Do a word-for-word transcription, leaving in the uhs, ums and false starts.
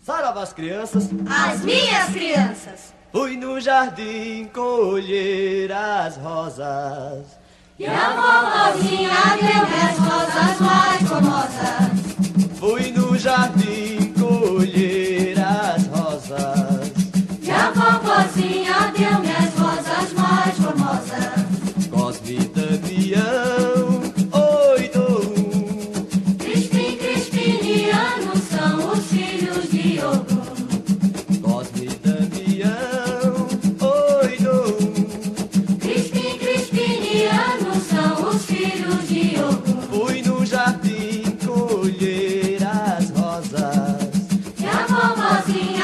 Saravá as crianças, as minhas crianças. Fui no jardim colher as rosas, e a vovozinha deu-me as rosas mais formosas. Fui no jardim colher as rosas, e a vovozinha deu-me as rosas mais formosas. Cosme e Damião, oi do Crispim, Crispiniano são os filhos de Ogum. Cosme e Damião, oi do Crispim, Crispiniano são os filhos de Ogum. Fui no jardim colher as rosas, e a vovozinha